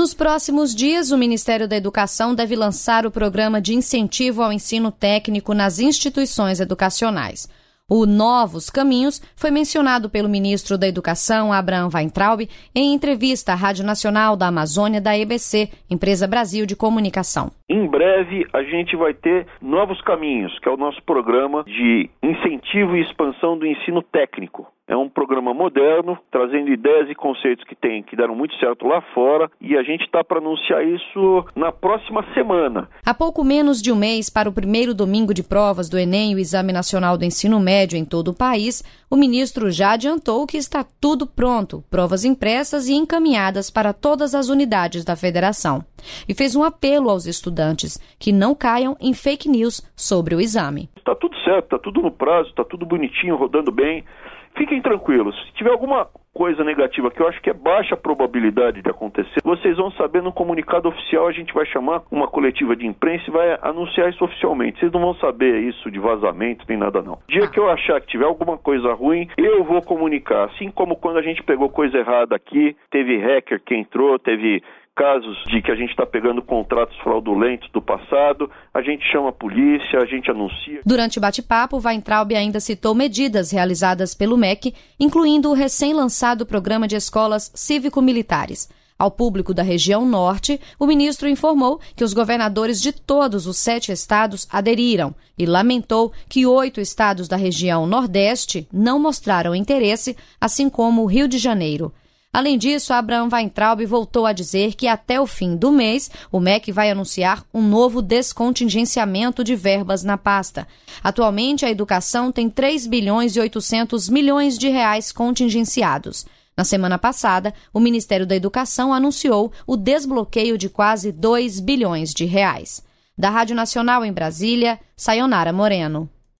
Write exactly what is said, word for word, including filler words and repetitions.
Nos próximos dias, o Ministério da Educação deve lançar o programa de incentivo ao ensino técnico nas instituições educacionais. O Novos Caminhos foi mencionado pelo ministro da Educação, Abraham Weintraub, em entrevista à Rádio Nacional da Amazônia da E B C, Empresa Brasil de Comunicação. Em breve, a gente vai ter Novos Caminhos, que é o nosso programa de incentivo e expansão do ensino técnico. É um programa moderno, trazendo ideias e conceitos que tem, que deram muito certo lá fora, e a gente está para anunciar isso na próxima semana. Há pouco menos de um mês para o primeiro domingo de provas do Enem e o Exame Nacional do Ensino Médio em todo o país, o ministro já adiantou que está tudo pronto, provas impressas e encaminhadas para todas as unidades da federação. E fez um apelo aos estudantes que não caiam em fake news sobre o exame. Está tudo certo, está tudo no prazo, está tudo bonitinho, rodando bem. Fiquem tranquilos, se tiver alguma coisa negativa, que eu acho que é baixa a probabilidade de acontecer, vocês vão saber no comunicado oficial, a gente vai chamar uma coletiva de imprensa e vai anunciar isso oficialmente. Vocês não vão saber isso de vazamento, nem nada não. O dia ah. que eu achar que tiver alguma coisa ruim, eu vou comunicar. Assim como quando a gente pegou coisa errada aqui, teve hacker que entrou, teve casos de que a gente está pegando contratos fraudulentos do passado, a gente chama a polícia, a gente anuncia. Durante o bate-papo, Weintraub ainda citou medidas realizadas pelo M E C, incluindo o recém-lançado programa de escolas cívico-militares. Ao público da região norte, o ministro informou que os governadores de todos os sete estados aderiram e lamentou que oito estados da região nordeste não mostraram interesse, assim como o Rio de Janeiro. Além disso, Abraham Weintraub voltou a dizer que até o fim do mês, o M E C vai anunciar um novo descontingenciamento de verbas na pasta. Atualmente, a educação tem três bilhões e oitocentos milhões de reais contingenciados. Na semana passada, o Ministério da Educação anunciou o desbloqueio de quase dois bilhões de reais. Da Rádio Nacional em Brasília, Sayonara Moreno.